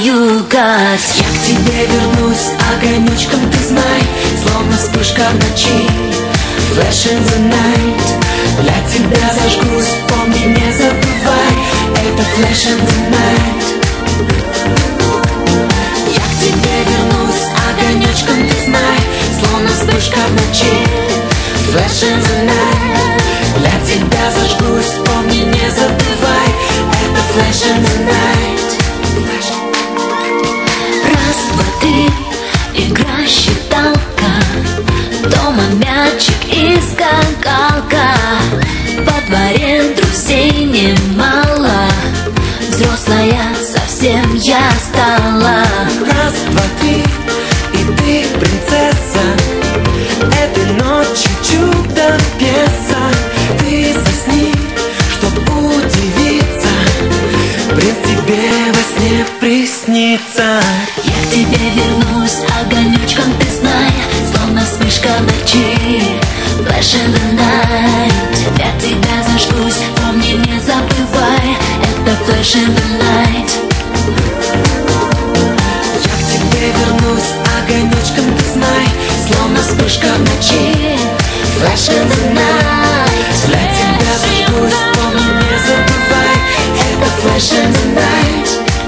мою гать. Я к тебе вернусь огонечком, ты знай, словно вспышка в ночи. Flash in the night, для тебя зажгусь, помни, не забывай, это Flash in the night. Я к тебе вернусь огонечком, ты знай, словно вспышка в ночи. Flash in the night, для тебя зажгусь, помни, не забывай, это Flash in the night. Раз, два, три, игра считалка, дома мячик и скакалка. Во дворе друзей немало, взрослая совсем я стала. Раз, два, три, и ты принцесса этой ночью, чудо-пьеса. Ты засни, чтоб удивиться, принц тебе во сне приснится. Я к тебе вернусь огонечком, ты знай, словно вспышка в ночи. Flash in the night, для тебя зажгусь, помни, не забывай, это Flash in the night. Я к тебе вернусь огонечком, ты знай, словно вспышка в ночи. Flash in the night, для тебя зажгусь, помни, не забывай, это Flash in the night.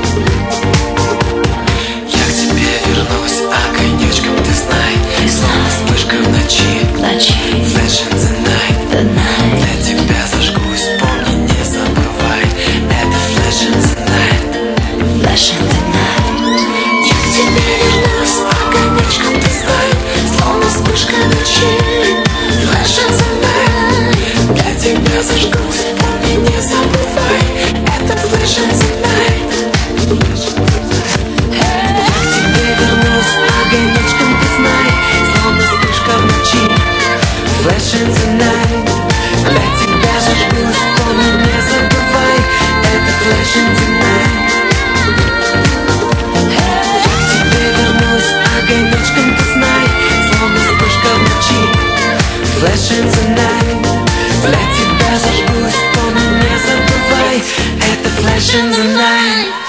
Я к тебе вернусь огонечком, ты знай, словно вспышка в ночи. Flash in the night, для тебя зажгусь, помни, не забывай, это Flash in the night. Flash in the night. Я к тебе вернусь огонечком, ты знай, словно вспышка в ночи. Flash in the night, для тебя зажгусь, помни, не забывай, это Flash in the night. Я к тебе вернусь огонечком, ты знай, словно вспышка в ночи. Flash in the night, для тебя зажгусь, помни, не забывай, это Flash in the night. Я к тебе вернусь огонечком, ты знай, словно вспышка в ночи. Flash in the night, для тебя зажгусь, помни, не забывай, это Flash in the night.